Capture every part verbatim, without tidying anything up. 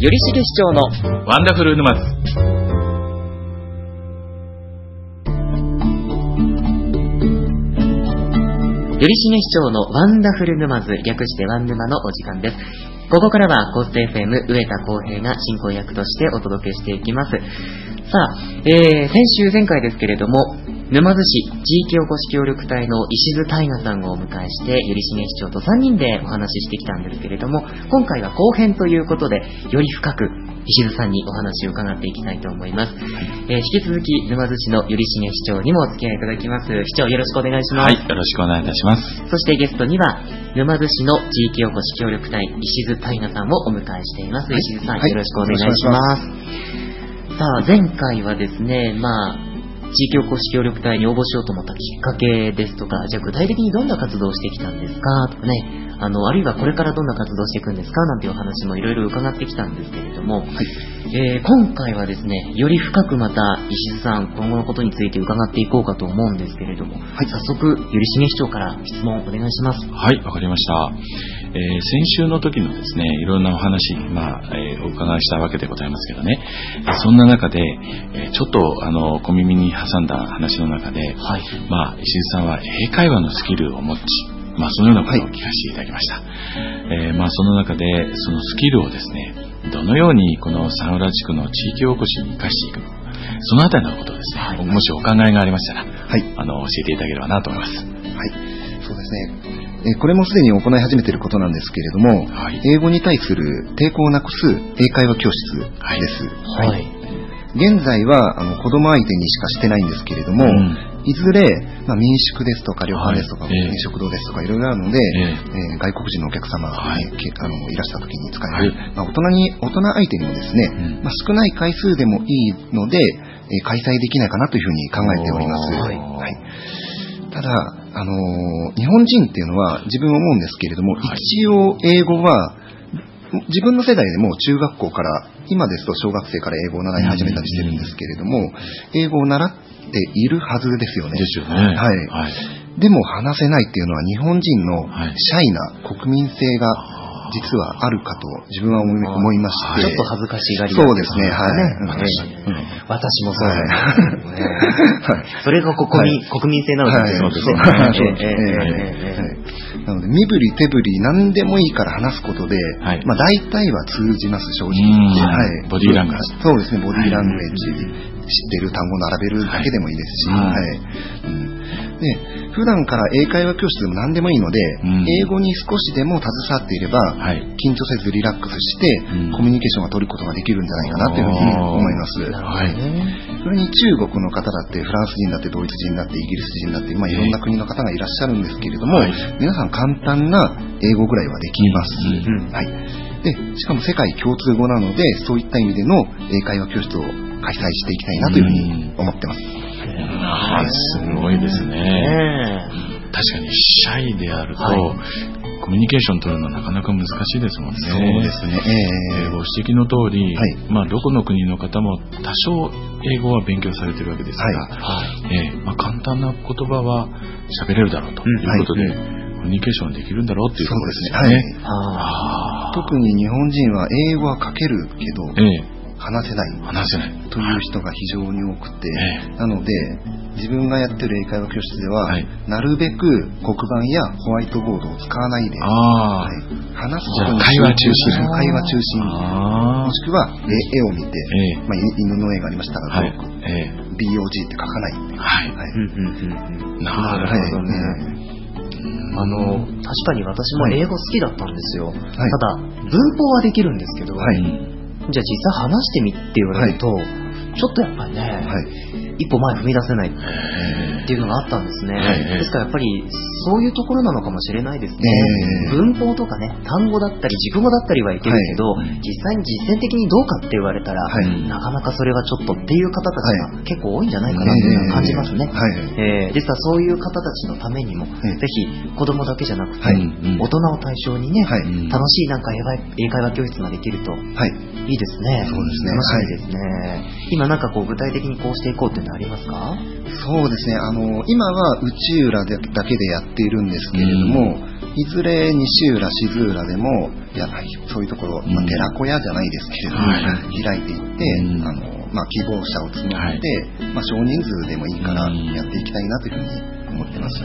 頼重市長のワンダフル沼津。 頼重市長のワンダフル沼津、略してワン沼のお時間です。ここからはコースト エフエム 上田浩平が進行役としてお届けしていきます。さあ、えー、先週前回ですけれども、沼津市地域おこし協力隊の石津大河さんをお迎えして、頼重市長とさんにんでお話ししてきたんですけれども、今回は後編ということで、より深く石津さんにお話を伺っていきたいと思います。えー、引き続き沼津市の頼重市長にもお付き合いいただきます。市長よろしくお願いします。 はい、よろしくお願いいたします。 そしてゲストには沼津市の地域おこし協力隊石津大河さんをお迎えしています。はい、石津さん、はい、よろしくお願いします。さあ、前回はですね、まあ地域おこし協力隊に応募しようと思ったきっかけですとか、じゃあ具体的にどんな活動をしてきたんですかとかね、あのあるいはこれからどんな活動をしていくんですかなんていうお話もいろいろ伺ってきたんですけれども、はい、えー、今回はですね、より深くまた石津さん今後のことについて伺っていこうかと思うんですけれども、はい、早速頼重市長から質問お願いします。 はい、わかりました。えー、先週の時のですね、いろんなお話、まあえー、お伺いしたわけでございますけどね、そんな中で、えー、ちょっとあの小耳に挟んだ話の中で、はい、まあ、石津さんは英会話のスキルを持ち、まあ、そのようなことを聞かせていただきました。はい、えー、まあ、その中でそのスキルをですね、どのようにこの佐浦地区の地域おこしに生かしていくのか、そのあたりのことをですね、はい、もしお考えがありましたら、はい、あの教えていただければなと思います。 はい、そうですね。えー、これもすでに行い始めていることなんですけれども、はい、英語に対する抵抗をなくす英会話教室です。はいはい、現在はあの子供相手にしかしてないんですけれども、うん、いずれ、まあ、民宿ですとか旅館ですとか、はい、食堂ですとかいろいろあるので、えーえー、外国人のお客様が、ね、はい、あのいらした時に使える、はい、まあ、大人に大人相手にもですね、うん、まあ、少ない回数でもいいので、えー、開催できないかなというふうに考えております。はいはい、ただ、あのー、日本人っていうのは自分思うんですけれども、はい、一応英語は自分の世代でも中学校から今ですと小学生から英語を習い始めたりしてるんですけれども、英語を習っているはずですよね。 ですよね。はい。 はい、でも話せないっていうのは日本人のシャイな国民性が実はあるかと自分は思い、思いまして、 ちょっと恥ずかしがりそうですね。はい。 私、うん、私もそうなんですね。はい、それが国民、はい、国民性なのですよ。そうですね。なので身振り手振り何でもいいから話すことで、はい、まあ大体は通じます正直。 はい。ボディーラングエージ。 そうですね。ボディーラングエージ、知ってる単語を並べるだけでもいいですし、はい。はい、うん、で普段から英会話教室でも何でもいいので、うん、英語に少しでも携わっていれば、はい、緊張せずリラックスして、うん、コミュニケーションが取ることができるんじゃないかなというふうに思います。はい、それに中国の方だってフランス人だってドイツ人だってイギリス人だって、まあ、いろんな国の方がいらっしゃるんですけれども、はい、皆さん簡単な英語ぐらいはできます。うん、はい、でしかも世界共通語なので、そういった意味での英会話教室を開催していきたいなというふうに思ってます。 ああ、すごいですね。確かにシャイであると、はい、コミュニケーション取るのはなかなか難しいですもんね。 そうですね。 えー、ご指摘の通り、はい、まあどこの国の方も多少英語は勉強されているわけですが、はいはい、えーまあ、簡単な言葉は喋れるだろうということで、うん、はい、コミュニケーションできるんだろうっていうところですよね。そうですね。 はい、特に日本人は英語は書けるけど、えー話せない話せないという人が非常に多くて、ええ、なので自分がやってる英会話教室では、はい、なるべく黒板やホワイトボードを使わないで、はい、話すことに会話中心会話中心もしくは絵を見て、ええ、まあ、犬の絵がありましたら、はい、ええ、ビーオージー って書かない、はいはい、うんうんうん、 なるほどね。あの確かに私も英語好きだったんですよ。はい、ただ文法はできるんですけど、はい、じゃあ実際話してみって言われると、はい、ちょっとやっぱりね、はい、一歩前踏み出せないっていうのがあったんですね。ですからやっぱりそういうところなのかもしれないですね。文法とかね、単語だったり熟語だったりはいけるけど、はい、実際に実践的にどうかって言われたら、はい、なかなかそれはちょっとっていう方たちが結構多いんじゃないかなというのを感じますね。はい、えー、ですからそういう方たちのためにも、はい、ぜひ子供だけじゃなくて、はい、大人を対象にね、はい、楽しいなんか英会話教室ができると、はい、いいですね。 そうですね。 楽しみですね。はい、今なんかこう具体的にこうしていこうっていういうのはありますか？ そうですね、あの今は内浦でだけでやっているんですけれども、いずれ西浦、静浦でもやそういうところ、まあ、寺子屋じゃないですけれども、はい、開いていって、あのまあ、希望者を募って、はい、まあ、少人数でもいいからやっていきたいなというふうに思ってます。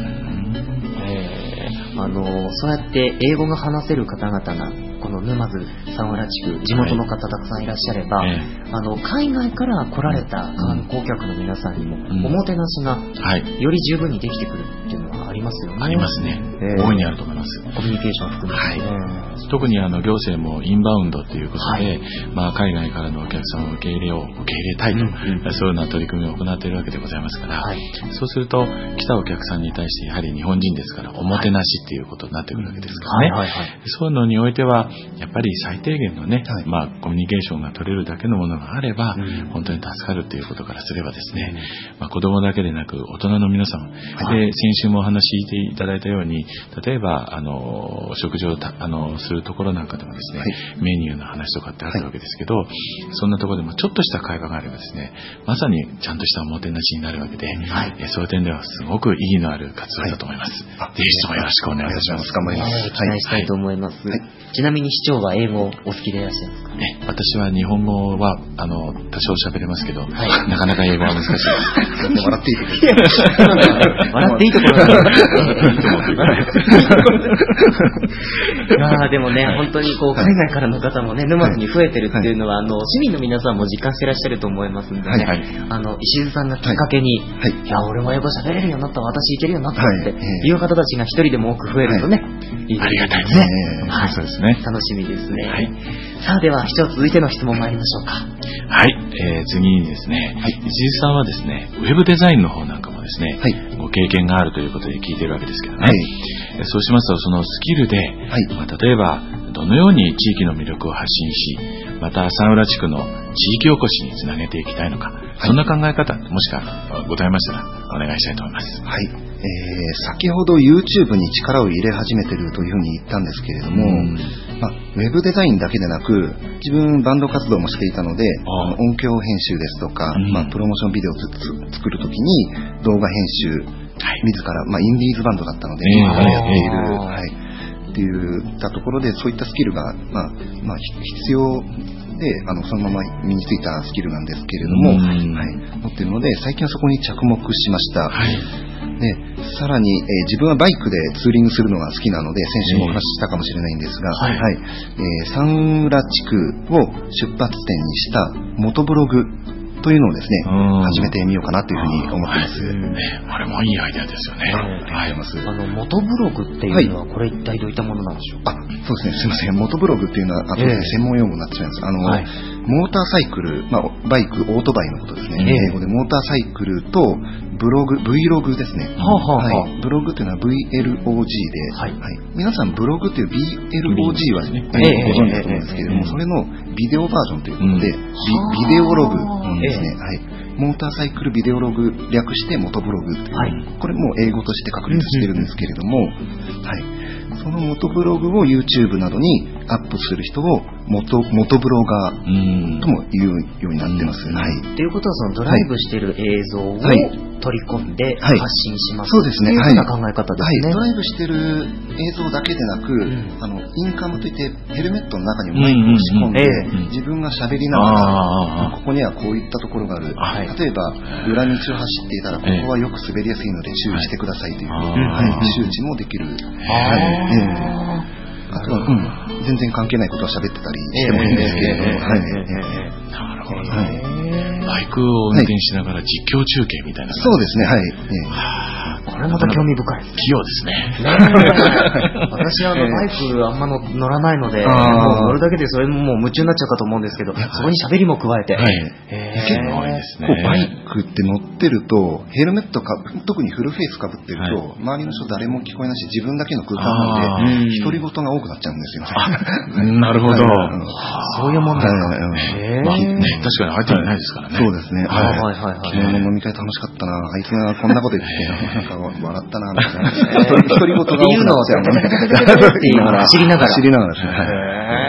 あのそうやって英語が話せる方々がこの沼津三浦地区地元の方たくさんいらっしゃれば、はい、あの海外から来られた観光客の皆さんにもおもてなしがより十分にできてくるっていうのはありますよね。 ありますね、えー、大いにあると思います。 コミュニケーション含めて、ね、 はい、特にあの行政もインバウンドということで、はい、まあ、海外からのお客さんを受け入れを受け入れたいと、うんうん、そういうような取り組みを行っているわけでございますから、はい、そうすると来たお客さんに対してやはり日本人ですからおもてなしっていうことになってくるわけですからね、はいはいはい、そういうのにおいてはやっぱり最低限のね、はい、まあ、コミュニケーションが取れるだけのものがあれば、うん、本当に助かるということからすればですね、うん、まあ、子供だけでなく大人の皆さん、はい、で先週もお話ししていただいたように例えばあの食事をあのするところなんかでもですね、はい、メニューの話とかってあるわけですけど、はい、そんなところでもちょっとした会話があればですね、まさにちゃんとしたおもてなしになるわけで、はい、そういう点ではすごく意義のある活動だと思います。はい、ぜひともよろしくお願いします。 頑張ります。 期待したいと思います。はい、ちなみに市長は英語お好きでいらっしゃいますか？ ね、私は日本語はあの多少喋れますけど、はい、なかなか英語は難しいです。 笑っていいところ。 笑っていいところなんですいやでもね、本当にこう海外からの方もね、沼津に増えてるっていうのは、はい、あの市民の皆さんも実感してらっしゃると思いますんでね、はいはい、あの石津さんがきっかけに、はい、いや俺も英語喋れるようになった、私いけるようになったっていう方たちが一人でも多く増えるとね、はい、いいですね。 ありがたいですね。はい、そうですね。 楽しみですね。はい、さあでは市長、続いての質問参りましょうか。 はい、えー、次にですね、はい、石津さんはですね、ウェブデザインの方なんかもですね、はい、ご経験があるということで聞いているわけですけどね、はい、そうしますとそのスキルで、はい、まあ、例えばどのように地域の魅力を発信し、また三浦地区の地域おこしにつなげていきたいのか、はい、そんな考え方もしかございましたらお願いしたいと思います。 はい、えー、先ほど YouTube に力を入れ始めているというふうに言ったんですけれども、まあ、ウェブデザインだけでなく自分バンド活動もしていたので、あの音響編集ですとか、うん、まあ、プロモーションビデオを作るときに動画編集、はい、自ら、まあ、インディーズバンドだったので、えー、やっている、はい、っていったところでそういったスキルが、まあまあ、必要であのそのまま身についたスキルなんですけれども、はい、持っているので最近はそこに着目しました。はい、でさらに、えー、自分はバイクでツーリングするのが好きなので先週もお話ししたかもしれないんですが、はいはい、えー、三浦地区を出発点にした元ブログというのをですね、始めてみようかなというふうに思っています。 あれもいいアイデアですよね。 はい、あの元ブログっていうのはこれ一体どういったものなんでしょうか？ あ、そうですね、すみません。元ブログっていうのはあとで専門用語になってしまいます。あの、はい、モーターサイクル、まあ、バイク、オートバイのことですね。英語でモーターサイクルとブログ、Vlog ですね。はあはあはい、ブログっていうのは ブイエルオージー で、はいはい、皆さんブログっていう ビーエルオージー は、ね、ご存知だと思うんですけれども、それのビデオバージョンということで、うん、ビ, ビデオログですね。はい、モーターサイクルビデオログ略して元ブログという、はい、これも英語として確立しているんですけれども、はい、その元ブログを YouTube などにアップする人を元、元ブロガーとも言うようになってます。はい。 ということはそのドライブしている映像を、はい、取り込んで発信します、 はい、そうですね。 というような考え方ですね。 はい、ドライブしてる映像だけでなく、うん、あのインカムといってヘルメットの中にもマイクを仕込んで、うんうんうん、自分が喋りながら、ここにはこういったところがある。はい、例えば裏道を走っていたらここはよく滑りやすいので注意してくださいという、はい、周知もできる。はい。あとは、うん、全然関係ないことは喋ってたりしてもいいんですけれども、はい、 なるほど、はい、バイクを運転しながら実況中継みたいな、 そうですね、はい、 はあ、これまた興味深いです。 器用ですね。 私はあのバイクあんまの乗らないので、もう乗るだけでそれももう夢中になっちゃうかと思うんですけど、そこに喋りも加えて、はい、 結構ですね。こうバイクって乗ってるとヘルメットか特にフルフェイスかぶってると、はい、周りの人誰も聞こえないし自分だけの空間なんで独り言が多くなっちゃうんですよ。 なるほど。 そういうもんですか。 まあね、確かに相手はいないですからね。 そうですね。はいはいはい。昨日の飲み会楽しかったな。あいつがこんなこと言ってなんか笑ったなみたいな。独り言が多くなっちゃうのね。 って言いながら走りながら走りながらですね。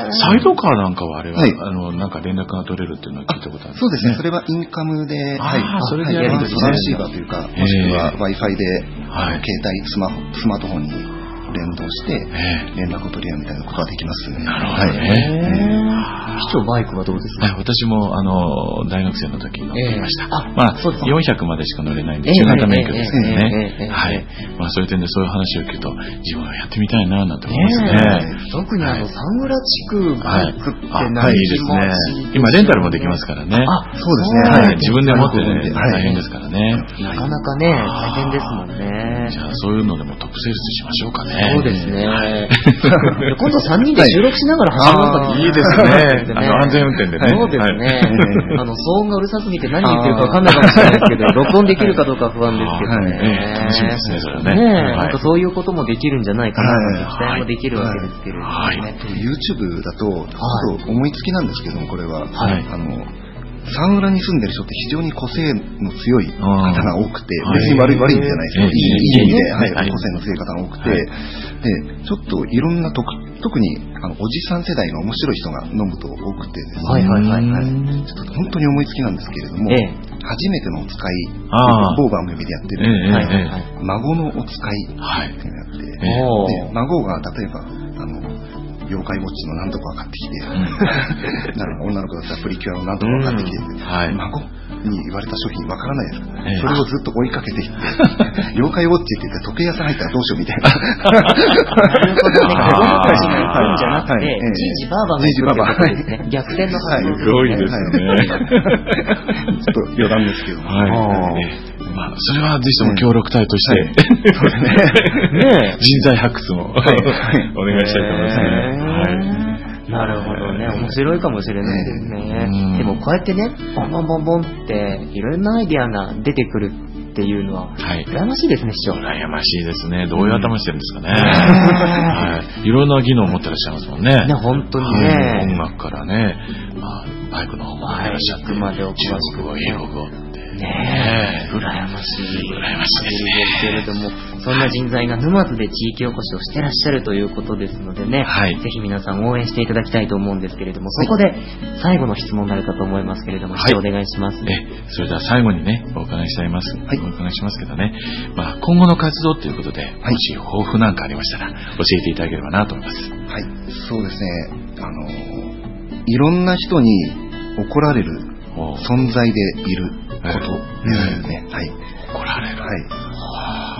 サイドカーなんかはあれは、はい、あの、なんか連絡が取れるっていうのは聞いたことあるんですね。 そうですね。それはインカムで、はい。 それでやるんですね。 トランシーバーというか、もしくは Wi-Fi で、はい、携帯、スマホ、スマートフォンに連動して連絡を取り合うみたいなことができますね。 なるほどね。 機長バイクはどうですか？ 私もあの大学生の時乗っていました。まあよんひゃくまでしか乗れないんで中型免許ですけどね。はい。まあそういう点でそういう話を聞くと自分はやってみたいななんて思いますね。 特にあのサングラ地区バイクって何いいですね。今レンタルもできますからね。 あ、そうですね。 自分で持ってね大変ですからね。 なかなかね大変ですもんね。 じゃあそういうのでもトップセールスしましょうかね。 そうですね。今度さんにんで収録しながら走ろうか。 いいですね。あの安全運転でね。 そうですね。あの騒音がうるさすぎて何言ってるか分かんないかもしれないですけど、録音できるかどうか不安ですけどね。 楽しみですね、それはね。 なんかそういうこともできるんじゃないかなと期待もできるわけですけれどもね。 YouTube だと思いつきなんですけども、これはあの。サンフラに住んでる人って非常に個性の強い方が多くて、別に悪い悪いんじゃないですけど、いい意味で、はい、個性の強い方が多くて、でちょっといろんな特特にあのおじさん世代の面白い人が飲むと多くてですね、はいはいはいはい、ちょっと本当に思いつきなんですけれども、ええ、初めてのお使い、某番組でやってる、ええはいはい、孫のお使いっていうのをやって、はい、で孫が例えばあの妖怪ウォッチの何とか買ってきて、なる女の子だったらプリキュアの何とか買ってきて、うんはい、孫に言われた商品わからないですか、えー、それをずっと追いかけていって妖怪ウォッチって言って時計屋さん入ったらどうしようみたいな。 なるほどね。子供たちが行くんじゃなくて、じいじばあばが行くってことですね。逆転の発想ですね。 すごいですね。ちょっと余談ですけど。はいまあ、それはぜひとも協力隊として、そうですね。人材発掘もお願いしたいと思いますね。 なるほどね。面白いかもしれないですね。でもこうやってね、ボンボンボンボンっていろんなアイディアが出てくるっていうのは、羨ましいですね、師匠。 羨ましいですね。どういう頭してるんですかね。いろんな技能を持ってらっしゃいますもんね。 ね、本当にね。 音楽からね、バイクの方もいらっしゃって、中国語、英語語。 ねえ、羨ましい。 羨ましいですね。けれども、そんな人材が沼津で地域おこしをしてらっしゃるということですのでね、はい、ぜひ皆さん応援していただきたいと思うんですけれども、そこで最後の質問になるかと思いますけれども、はい、お願いします。 え、それでは最後にね、お伺いしたいます。はい、お伺いしますけどね、まあ、今後の活動ということで、もし抱負なんかありましたら、教えていただければなと思います。 はい、そうですね。あの、いろんな人に怒られる存在でいることですね。はい。 怒られる。 はい。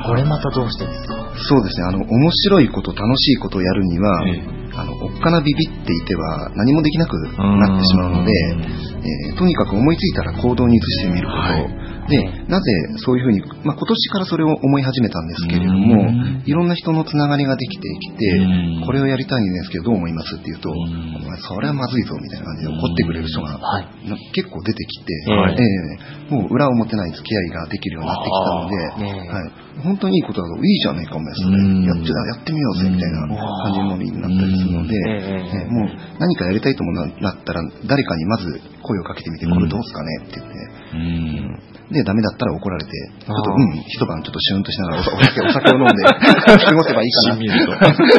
これまたどうしてですか？ そうですね。あの面白いこと、楽しいことをやるには、えー、あのおっかなビビっていては何もできなくなってしまうので、えー、とにかく思いついたら行動に移してみること。はい、で、なぜそういうふうに、まあ、今年からそれを思い始めたんですけれども、いろんな人のつながりができてきて、これをやりたいんですけどどう思いますって言うと、お前それはまずいぞみたいな感じで怒ってくれる人が結構出てきて、はいえー、もう裏表ない付き合いができるようになってきたので、はい、本当にいいことだといいじゃないかお前それやってやってみようぜみたいな感じのノリになったりするので、えー、もう何かやりたいともなったら誰かにまず声をかけてみてこれどうすかねって言って、うんで、ダメだったら怒られて、ちょっと、うん、一晩ちょっとシュンとしながらお酒、お酒を飲んで過ごせばいいかな。しみると。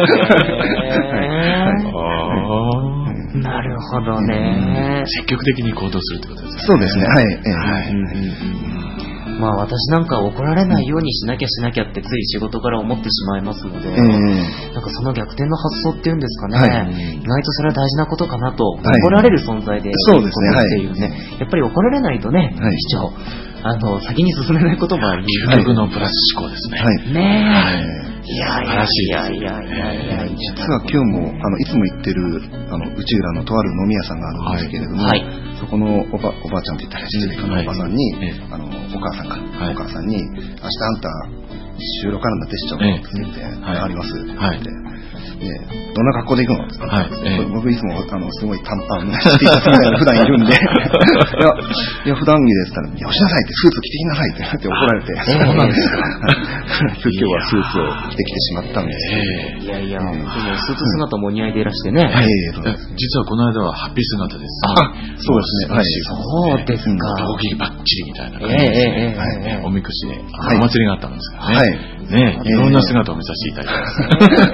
なるほどね。 積極的に行動するってことですね。 そうですね。はい。はいまあ私なんか怒られないようにしなきゃしなきゃってつい仕事から思ってしまいますので、うん、なんかその逆転の発想っていうんですかね、はい、意外とそれは大事なことかなと、はい、怒られる存在でそうですね、 っていうね、はい、やっぱり怒られないとね、はい、市長あの先に進めないこともあり、 究極のプラス思考ですね。 はい、 ねえ。 はいいやいやいやいやいやいや実は今日もあのいつも行ってるあの内浦のとある飲み屋さんがあるんですけれども、はい、そこのおばおばあちゃんって言ったら失礼かな、おばさんに、はい、あのお母さんか、はい、お母さんに明日あんた収録あるんだって市長って言って、はい、ありますって言って、はいでどんな格好で行くのって言ったら、はいえー、僕いつもあのすごい短パンなシティシャツみたいな普段いるんでいやいや普段着ですって言ったらよしなさいってスーツ着てきなさいってって怒られて、えー、そうなんですか今日はスーツを着てきてしまったんですけど、いやいや、えー、でもスーツ姿もお似合いでいらしてね、 えー、実はこの間はハッピー姿です、 あそうですね、はい、 そうですか、 大喜利バッチリみたいな感じですね、えーえーえー、おみくじでお祭りがあったんですからね、はいね、いろんな姿を見させていただいてます、ねはい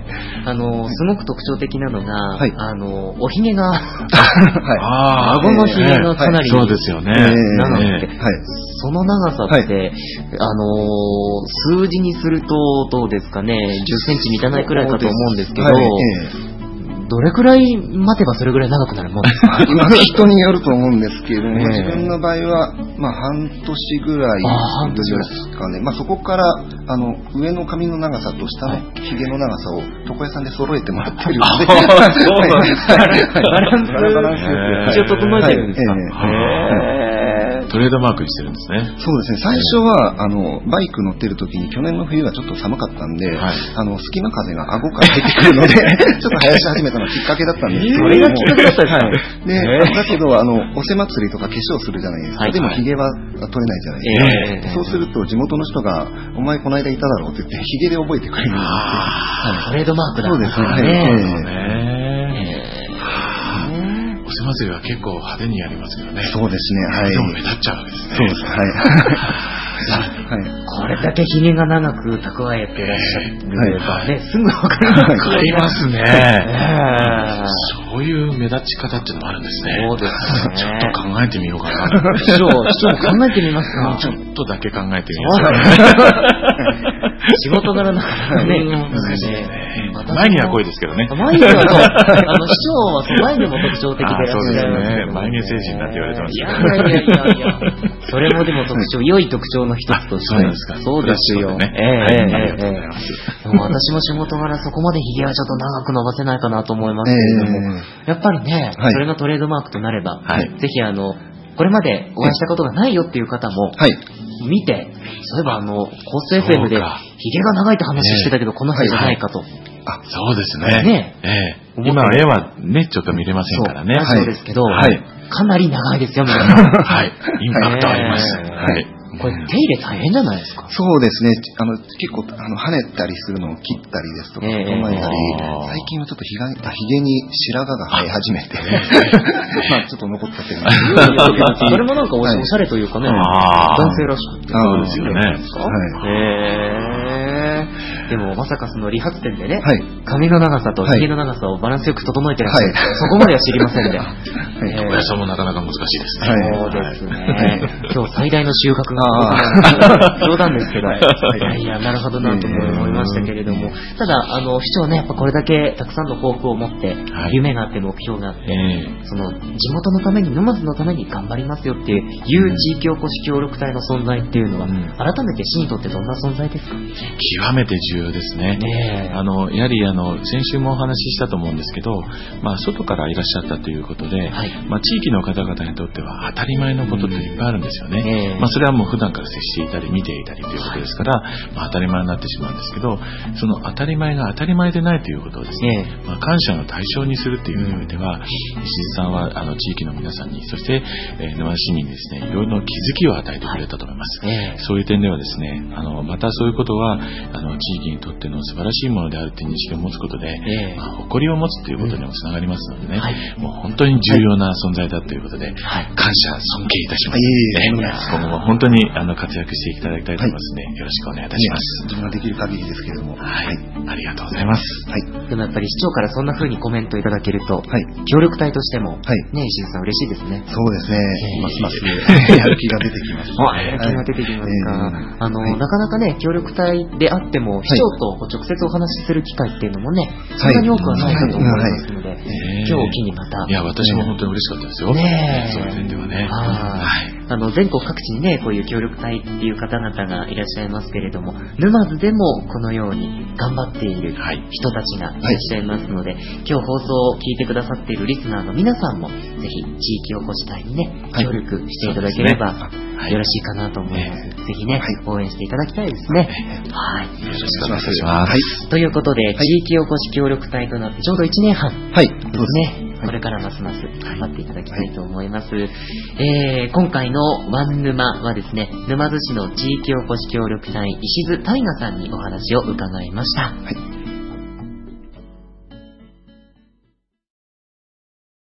あのすごく特徴的なのが、はい、あのおひげが、はい、顎のひげがかなり長くて、はい、その長さって、はい、あの数字にするとどうですかね、じゅっセンチ満たないくらいかと思うんですけど、はい、どれくらい待てばそれぐらい長くなるもんですか？ 人によると思うんですけれども、えー、自分の場合は、まあ、半年ぐらいですかね。まあ、そこからあの上の髪の長さと下のひげの長さを床屋さんで揃えてもらってるので、そうなんですか。バランス一応整えてるんですか？ トレードマークにしてるんですね。 そうですね。最初はあのバイク乗ってる時に去年の冬はちょっと寒かったんで、はい、あの隙間風が顎から入ってくるのでちょっと生やし始めたのがきっかけだったんですけど、 それがきっかけだったんですか？はい、 で、えー、だけどあのおせ祭りとか化粧するじゃないですか。はい、でもひげは取れないじゃないですか。えー、そうすると地元の人がお前この間いただろうって言ってひげで覚えてくれるんですよ。 トレードマークだったんですね。 そうですね。おせ祭りは結構派手にやりますけどね。 そうですね。はい。 でも目立っちゃうわけですね。 そうです。はい。はい、 これだけひげが長く蓄えてらっしゃるばね、すぐわかります。 わかりますね。そういう目立ち方っていうのもあるんですね。 そうですね。 ちょっと考えてみようかな。 師匠、師匠考えてみますか？ ちょっとだけ考えてみますか。 仕事柄なかなかね。 難しいですね。前には濃いですけどね。 前にはそう。あの、師匠は前にも特徴的でいらっしゃる。 そうですね。前に成人だって言われてますけど。 いやいやいやいや。それもでも特徴、良い特徴の一つとして。 そうですか。 そうですよ。ええええありがとうございます。私も仕事柄そこまでひげはちょっと長く伸ばせないかなと思いますけれども、やっぱりね、それがトレードマークとなれば、ぜひあの、これまでお会いしたことがないよっていう方も、見て、そういえばあの、コース エフエム でひげが長いって話してたけど、この人じゃないかと。 あ、そうですね。ねええ。今、絵はね、ちょっと見れませんからね。 そうですけど、かなり長いですよ、皆さん。 はい。インパクトあります。はい。 これ手入れ大変じゃないですか？ そうですね。あの結構あの跳ねたりするのを切ったりですとか整えたり、最近はちょっとひがひげに白髪が生え始めて、まあちょっと残ったけど、 それもなんかおしゃれというかね、男性らしくて、 そうですよね。 へえ。でもまさかその理髪店でね、髪の長さとひげの長さをバランスよく整えてらっしゃる、そこまでは知りませんで。 床屋さんもなかなか難しいですね。 そうですね。今日最大の収穫が冗談ですけど、いやいや、なるほどなと思いましたけれども、ただ、あの、市長ね、やっぱこれだけたくさんの抱負を持って、夢があって目標があって、その、地元のために、沼津のために頑張りますよっていう地域おこし協力隊の存在っていうのは、改めて市にとってどんな存在ですか？ 極めて重要ですね。あの、やはり、あの、先週もお話ししたと思うんですけど、まあ、外からいらっしゃったということで、まあ、地域の方々にとっては当たり前のことっていっぱいあるんですよね。まあ、それはもう普段から接していたり見ていたりということですから、まあ、当たり前になってしまうんですけど、その当たり前が当たり前でないということをですね、まあ、感謝の対象にするという意味においては、石津さんはあの地域の皆さんに、そして、えー、沼津市民にですね、いろいろな気づきを与えてくれたと思います。そういう点ではですね、あのまたそういうことはあの地域にとっての素晴らしいものであるという認識を持つことで、まあ、誇りを持つということにもつながりますのでね、もう本当に重要な存在だということで、感謝尊敬いたします。今後も本当にあの活躍していただきたいと思いますね。よろしくお願いいたします。 自分ができる限りですけれども、 はい、ありがとうございます。 はい。でもやっぱり市長からそんな風にコメントいただけると、協力隊としてもね、石津さん嬉しいですね。 そうですね。ますますやる気が出てきます。 やる気が出てきますか。あのなかなかね協力隊であっても市長と直接お話しする機会っていうのもね、そんなに多くはないかと思いますので、今日を機にまた。 いや私も本当に嬉しかったですよ。ね、そういう点ではね。はい。 あの全国各地にねこういう協力隊っていう方々がいらっしゃいますけれども、沼津でもこのように頑張っている人たちがいらっしゃいますので、はい、今日放送を聞いてくださっているリスナーの皆さんもぜひ地域おこし隊にね協力していただければ、はい、よろしいかなと思います。はい、ぜひね、はい、応援していただきたいですね。はい。 よろしくお願いします。はい。 ということで、地域おこし協力隊となってちょうどいちねんはんですね。これからますます頑張っていただきたいと思います。はい、えー、今回のワン沼はですね、沼津市の地域おこし協力隊石津大我さんにお話を伺いました。はい。